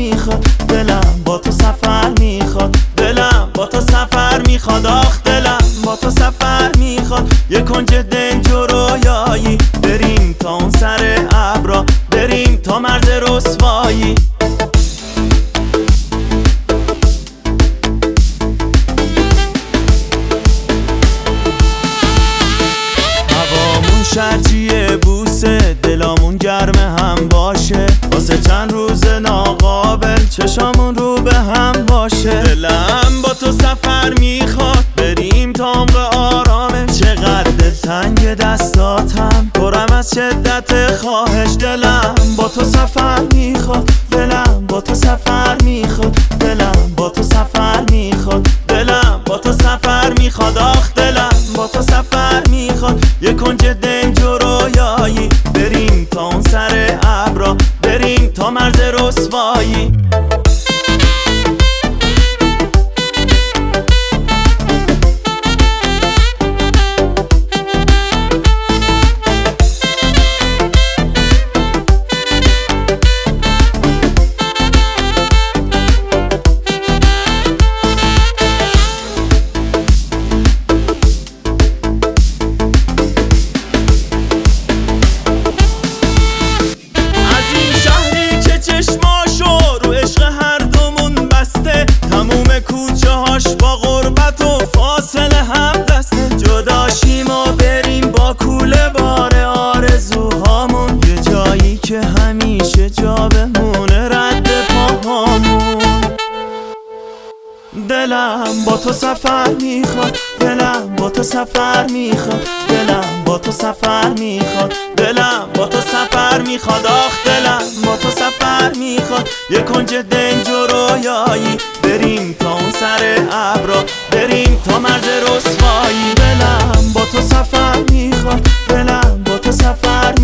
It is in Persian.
میخواد، دلم با تو سفر میخواد، دلم با تو سفر میخواد، آخ دلم با تو سفر میخواد. یه کنج دنج و رویایی، بریم تا اون سر ابرا، بریم تا مرز رسوایی. هوامون شرجیه بوسه، دلامون گرم هم باشه، واسه چند روز ناقابل چشامون رو به هم باشه. دلم با تو سفر میخواد، بریم تا عمق آرامه، چقدر تنگ دستاتم پرم از شدت خواهش. دلم با تو سفر میخواد، دلم با تو سفر میخواد، دلم با تو سفر میخواد، دلم با تو سفر میخواد، آخ دلم با تو سفر میخواد. یه کنج دنج و رویایی، بریم تا اون سر ابرا، بریم تا مرز رسوایی. با غربت و فاصله هم دسته، جداشیم و بریم با کوله بار آرزوهامون، یه جایی که همیشه جا بمونه رد پاهامون. دلم با تو سفر میخواد، دلم با تو سفر میخواد، دلم با تو سفر میخواد، دلم با تو سفر میخواد، آخ دلم با تو سفر میخواد. یه کنج دنج و رویایی، بریم تا اون سر ابرا، بریم تا مرز رسوایی. دلم با تو سفر میخواد، دلم با تو سفر